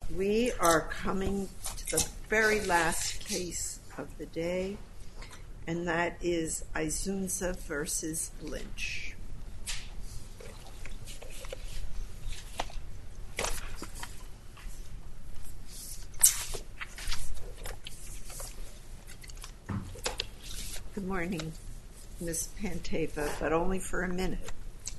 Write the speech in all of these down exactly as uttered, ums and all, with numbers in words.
We are coming to the very last case of the day, and that is Izunza versus Lynch. Good morning, Miz Panteva, but only for a minute.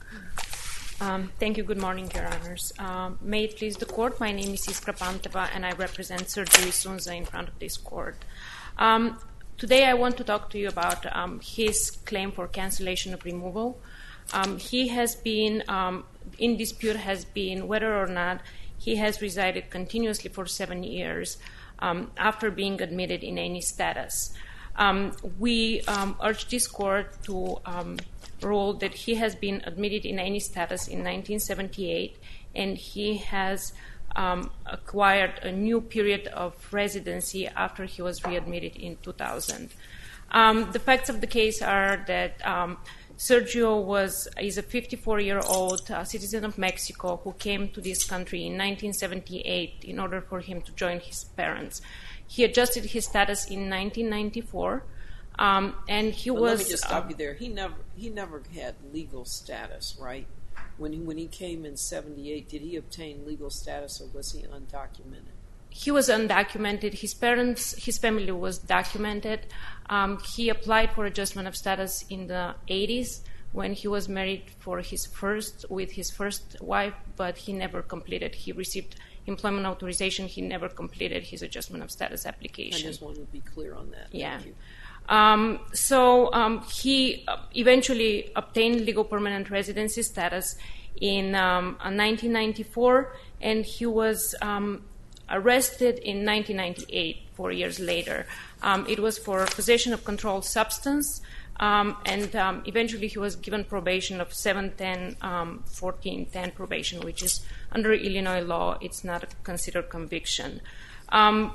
Um, thank you. Good morning, Your Honors. Um, may it please the Court, my name is Iskra Panteva, and I represent Sergio Izunza in front of this Court. Um, today I want to talk to you about um, his claim for cancellation of removal. Um, he has been, um, in dispute has been whether or not he has resided continuously for seven years um, after being admitted in any status. Um, we um, urge this Court to um, rule that he has been admitted in any status in nineteen seventy-eight, and he has um, acquired a new period of residency after he was readmitted in two thousand. Um, the facts of the case are that um, Sergio was is a fifty-four-year-old uh, citizen of Mexico who came to this country in nineteen seventy-eight in order for him to join his parents. He adjusted his status in nineteen ninety-four. Um, and he but was. Let me just stop um, you there. He never, he never had legal status, right? When he, when he came in seventy-eight, did he obtain legal status, or was he undocumented? He was undocumented. His parents, his family was documented. Um, he applied for adjustment of status in the eighties when he was married for his first with his first wife, but he never completed. He received employment authorization. He never completed his adjustment of status application. I just wanted to be clear on that. Yeah. Thank you. Um, so um, he eventually obtained legal permanent residency status in um, nineteen ninety-four, and he was um, arrested in nineteen ninety-eight, four years later. Um, it was for possession of controlled substance, um, and um, eventually he was given probation of seven, ten, um, fourteen, ten probation, which is under Illinois law, it's not considered conviction. Um,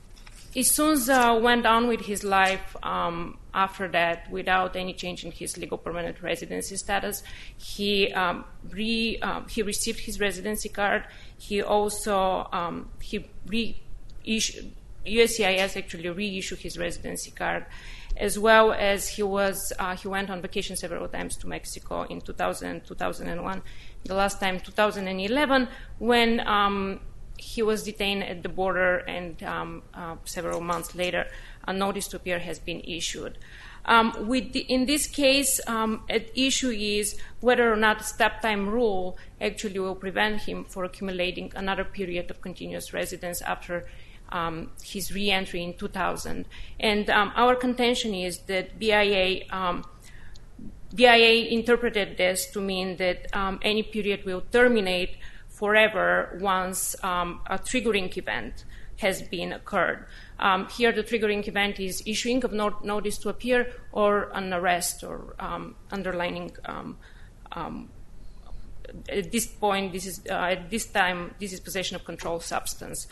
Izunza went on with his life um, after that without any change in his legal permanent residency status. He um, re, um, he received his residency card. He also um, he reissued, U S C I S actually reissued his residency card, as well as he was uh, he went on vacation several times to Mexico in two thousand, two thousand one. The last time, two thousand eleven, when um, he was detained at the border, and um, uh, several months later, a notice to appear has been issued. Um, with the, in this case, um, at issue is whether or not the stop time rule actually will prevent him from accumulating another period of continuous residence after um, his re-entry in two thousand. And um, our contention is that B I A um, B I A interpreted this to mean that um, any period will terminate forever once um, a triggering event has been occurred. Um, here the triggering event is issuing of not- notice to appear or an arrest or um, underlining. Um, um, at this point, this is uh, at this time, this is possession of controlled substance.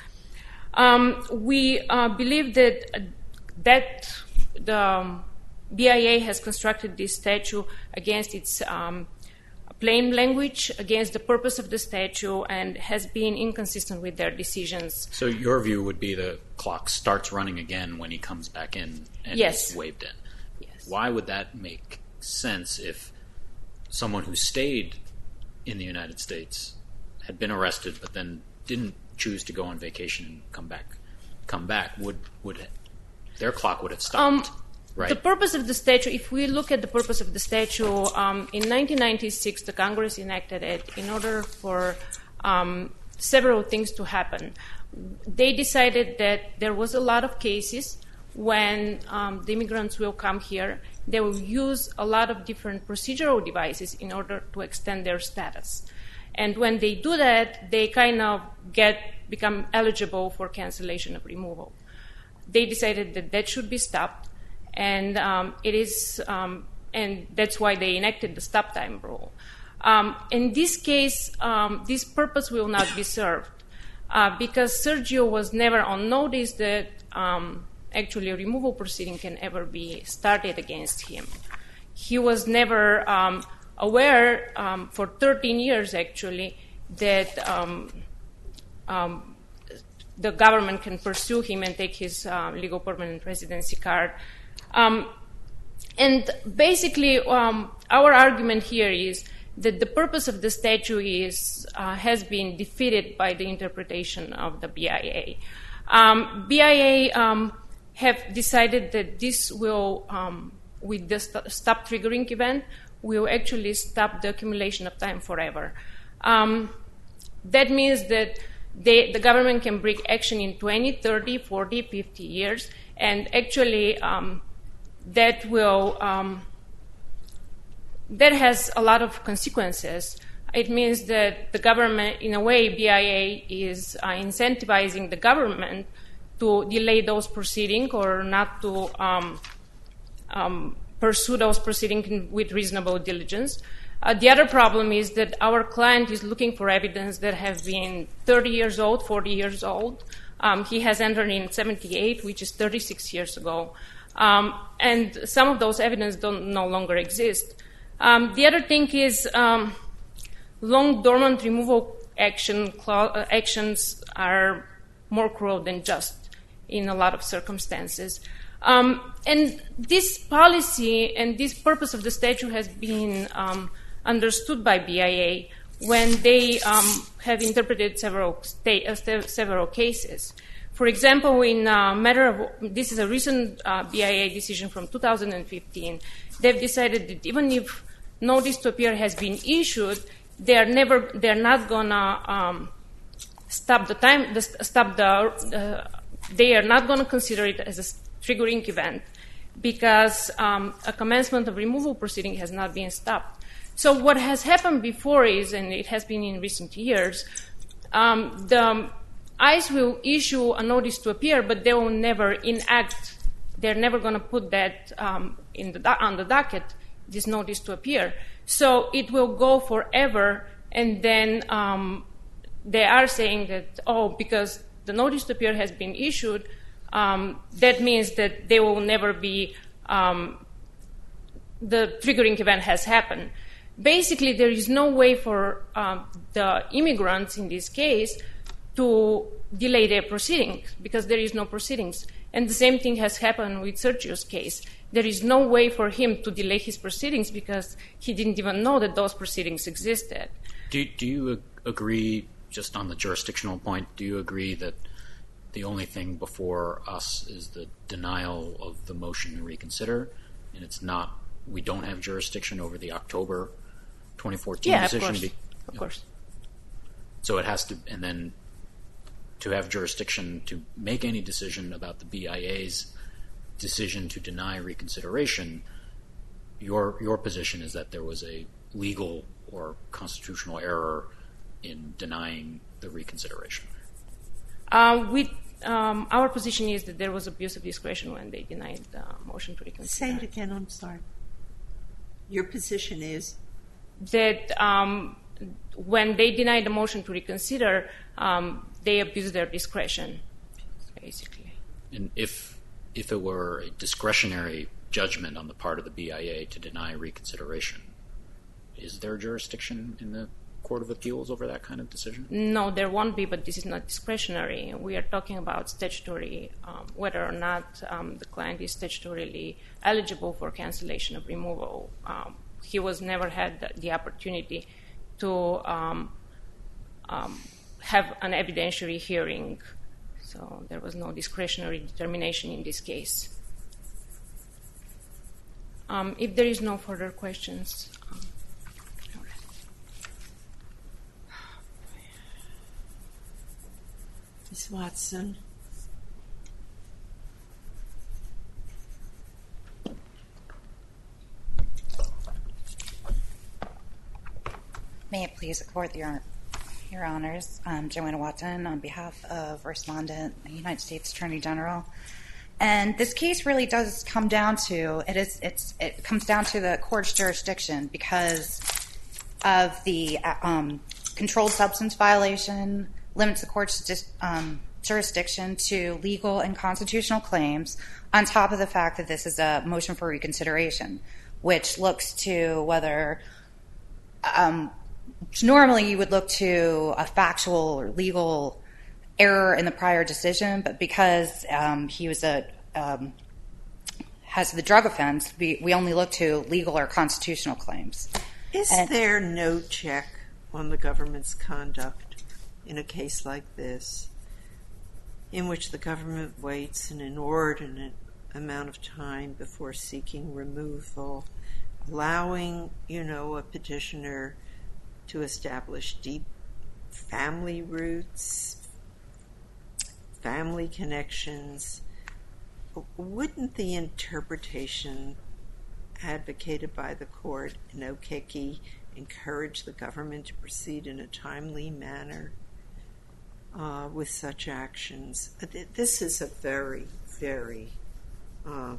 Um, we uh, believe that uh, that the um, B I A has constructed this statute against its um, plain language, against the purpose of the statute, and has been inconsistent with their decisions. So your view would be the clock starts running again when he comes back in and yes. is waived in. Yes. Why would that make sense if someone who stayed in the United States had been arrested but then didn't choose to go on vacation and come back, come back, would would their clock would have stopped? Um, Right. The purpose of the statute, if we look at the purpose of the statute, um, in nineteen ninety-six, the Congress enacted it in order for um, several things to happen. They decided that there was a lot of cases when um, the immigrants will come here, they will use a lot of different procedural devices in order to extend their status. And when they do that, they kind of get become eligible for cancellation of removal. They decided that that should be stopped. And um, it is, um, and that's why they enacted the stop time rule. Um, in this case, um, this purpose will not be served uh, because Sergio was never on notice that um, actually a removal proceeding can ever be started against him. He was never um, aware um, for thirteen years actually that um, um, the government can pursue him and take his uh, legal permanent residency card. Um, and basically, um, our argument here is that the purpose of the statute is uh, has been defeated by the interpretation of the B I A. Um, B I A um, have decided that this will, um, with the st- stop triggering event, will actually stop the accumulation of time forever. Um, that means that they, the government can bring action in twenty, thirty, forty, fifty years, and actually um, that will um, that has a lot of consequences. It means that the government, in a way, B I A is uh, incentivizing the government to delay those proceedings or not to um, um, pursue those proceedings with reasonable diligence. Uh, the other problem is that our client is looking for evidence that have been thirty years old, forty years old. Um, he has entered in seventy-eight, which is thirty-six years ago. Um, and some of those evidence don't no longer exist. Um, the other thing is um, long dormant removal action cl- uh, actions are more cruel than just in a lot of circumstances. Um, and this policy and this purpose of the statute has been um, understood by B I A when they um, have interpreted several sta- uh, st- several cases. For example, in a matter of this is a recent uh, B I A decision from two thousand fifteen. They've decided that even if notice to appear has been issued, they are never they are not gonna um, stop the time. The, stop the uh, they are not gonna consider it as a triggering event because um, a commencement of removal proceeding has not been stopped. So what has happened before is, and it has been in recent years, um, the ICE will issue a notice to appear, but they will never enact. They're never going to put that um, in the do- on the docket, this notice to appear. So it will go forever, and then um, they are saying that, oh, because the notice to appear has been issued, um, that means that they will never be, um, the triggering event has happened. Basically, there is no way for um, the immigrants in this case to delay their proceedings because there is no proceedings. And the same thing has happened with Sergio's case. There is no way for him to delay his proceedings because he didn't even know that those proceedings existed. Do, do you agree, just on the jurisdictional point, do you agree that the only thing before us is the denial of the motion to reconsider, and it's not, we don't have jurisdiction over the October twenty fourteen yeah, decision? Of course. Be, of course. So it has to, and then to have jurisdiction to make any decision about the B I A's decision to deny reconsideration, your your position is that there was a legal or constitutional error in denying the reconsideration. Uh, we, um, our position is that there was abuse of discretion when they denied the motion to reconsider. Say it again, I'm sorry. Your position is? That um, when they denied the motion to reconsider, um, they abused their discretion, basically. And if if it were a discretionary judgment on the part of the B I A to deny reconsideration, is there jurisdiction in the Court of Appeals over that kind of decision? No, there won't be, but this is not discretionary. We are talking about statutory, um, whether or not um, the client is statutorily eligible for cancellation of removal. Um, he was never had the, the opportunity to um, um, have an evidentiary hearing, so there was no discretionary determination in this case. Um, if there is no further questions. Um, Miz Watson. May it please the Court, Your, Your Honors. I'm Joanna Watson on behalf of Respondent, the United States Attorney General. And this case really does come down to, it is, it's, it comes down to the court's jurisdiction because of the um, controlled substance violation, limits the court's just, um, jurisdiction to legal and constitutional claims, on top of the fact that this is a motion for reconsideration, which looks to whether, um, normally you would look to a factual or legal error in the prior decision, but because um, he was a um, has the drug offense, we, we only look to legal or constitutional claims. Is and, there no check on the government's conduct in a case like this, in which the government waits an inordinate amount of time before seeking removal, allowing, you know, a petitioner to establish deep family roots, family connections? Wouldn't the interpretation advocated by the court in Okeke encourage the government to proceed in a timely manner uh, with such actions? This is a very, very uh,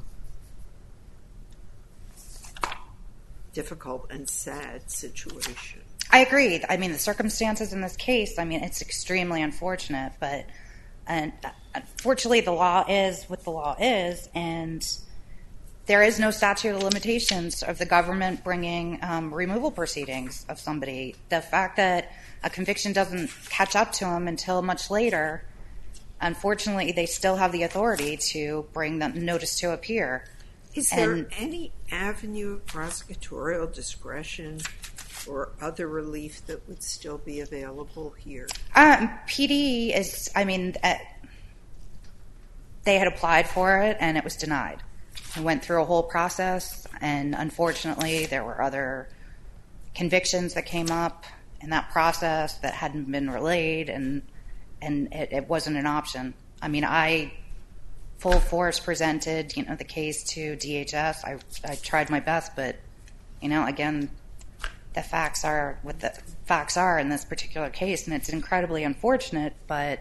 difficult and sad situation. I agree. I mean, the circumstances in this case, I mean, it's extremely unfortunate, but and unfortunately the law is what the law is, and there is no statute of limitations of the government bringing um, removal proceedings of somebody. The fact that a conviction doesn't catch up to them until much later, unfortunately, they still have the authority to bring the notice to appear. Is there and, any avenue of prosecutorial discretion or other relief that would still be available here? Um, P D is, I mean, uh, they had applied for it and it was denied. We went through a whole process, and unfortunately there were other convictions that came up in that process that hadn't been relayed, and and it, it wasn't an option. I mean, I full force presented, you know, the case to D H S. I I tried my best, but, you know, again, the facts are what the facts are in this particular case, and it's incredibly unfortunate, but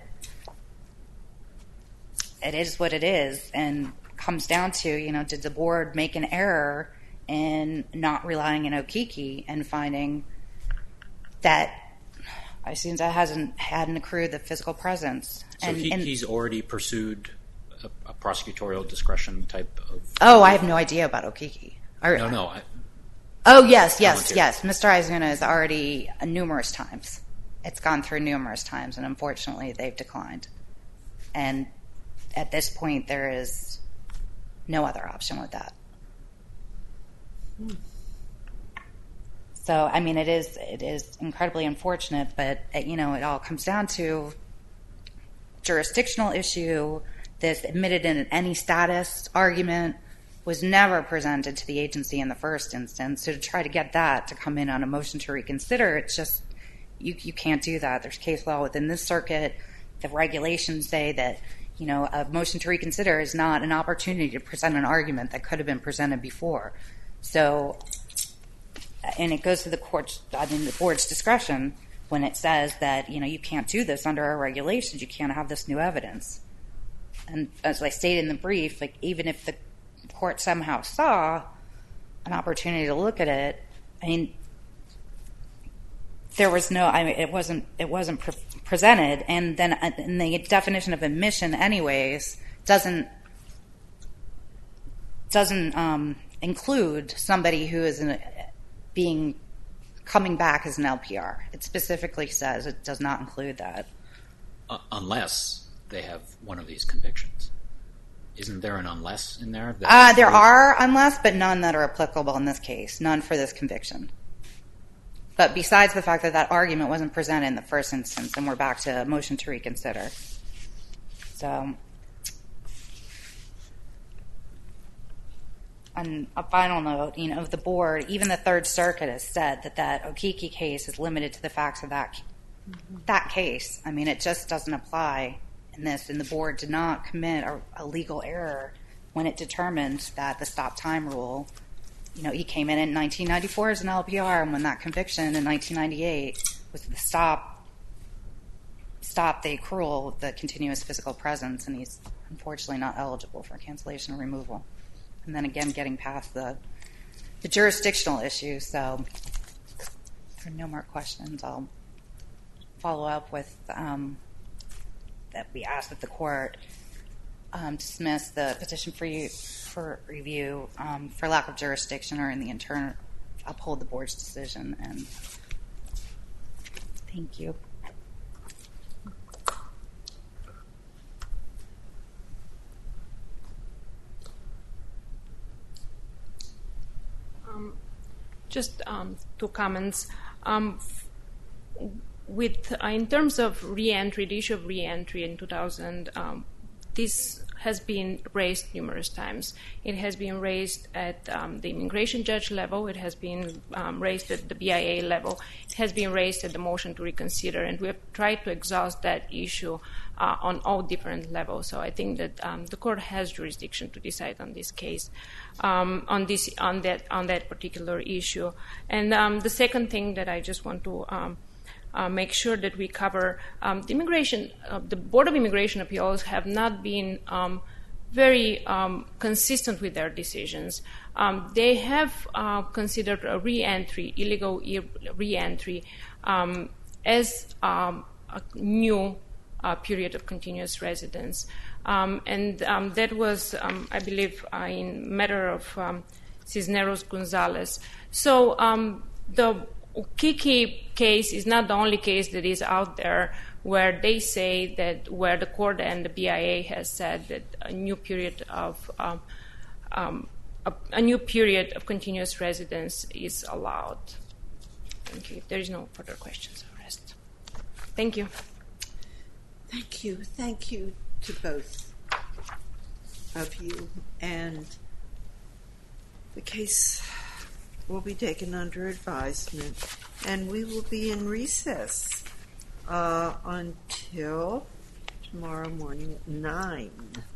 it is what it is, and comes down to, you know, did the board make an error in not relying on Okeke and finding that Isunza hasn't hadn't accrued the physical presence? So and, he, and, he's already pursued a, a prosecutorial discretion type of... Oh, I have no idea about Okeke. Or, no, no. I, oh, yes, yes, volunteer. yes. Mister Isunza is already uh, numerous times. It's gone through numerous times, and unfortunately they've declined. And at this point, there is no other option with that. Hmm. So, I mean, it is it is incredibly unfortunate, but, you know, it all comes down to jurisdictional issue. This admitted in any status argument was never presented to the agency in the first instance. So to try to get that to come in on a motion to reconsider, it's just, you, you can't do that. There's case law within this circuit. The regulations say that, you know, a motion to reconsider is not an opportunity to present an argument that could have been presented before. So, and it goes to the court's, I mean, the board's discretion when it says that, you know, you can't do this under our regulations. You can't have this new evidence. And as I stated in the brief, like, even if the court somehow saw an opportunity to look at it, I mean, there was no, I mean, it wasn't, it wasn't pre- presented, and then uh, and the definition of admission, anyways, doesn't doesn't um, include somebody who is in, being coming back as an L P R. It specifically says it does not include that, uh, unless they have one of these convictions. Isn't there an unless in there? That uh, there are unless, but none that are applicable in this case. None for this conviction. But besides the fact that that argument wasn't presented in the first instance, and we're back to a motion to reconsider. So, on a final note, you know, the board, even the Third Circuit has said that that Okeke case is limited to the facts of that mm-hmm. that case. I mean, it just doesn't apply in this, and the board did not commit a, a legal error when it determined that the stop time rule, you know, he came in in nineteen ninety-four as an L P R, and when that conviction in nineteen ninety-eight was the stop, stop the accrual, the continuous physical presence, and he's unfortunately not eligible for cancellation or removal. And then again, getting past the the jurisdictional issue. So, if there are no more questions, I'll follow up with um, that we ask that the court um, dismiss the petition for you. for review um, for lack of jurisdiction, or in the intern uphold the board's decision. And thank you. Just um, two comments. Um, with uh, in terms of re-entry, the issue of re-entry in two thousand, um, this has been raised numerous times. It has been raised at um, the immigration judge level. It has been um, raised at the B I A level. It has been raised at the motion to reconsider, and we have tried to exhaust that issue uh, on all different levels. So I think that um, the court has jurisdiction to decide on this case, um, on this, on that, on that particular issue. And um, the second thing that I just want to um, Uh, make sure that we cover um, the immigration. Uh, the Board of Immigration Appeals have not been um, very um, consistent with their decisions. Um, they have uh, considered a re-entry, illegal re-entry, um, as um, a new uh, period of continuous residence, um, and um, that was, um, I believe, uh, in matter of um, Cisneros Gonzalez. So um, the Ukiki case is not the only case that is out there where they say that, where the court and the B I A has said that a new period of um, um, a, a new period of continuous residence is allowed. Thank you. If there is no further questions, I'll rest. Thank you. Thank you. Thank you to both of you. And the case will be taken under advisement, and we will be in recess uh, until tomorrow morning at nine.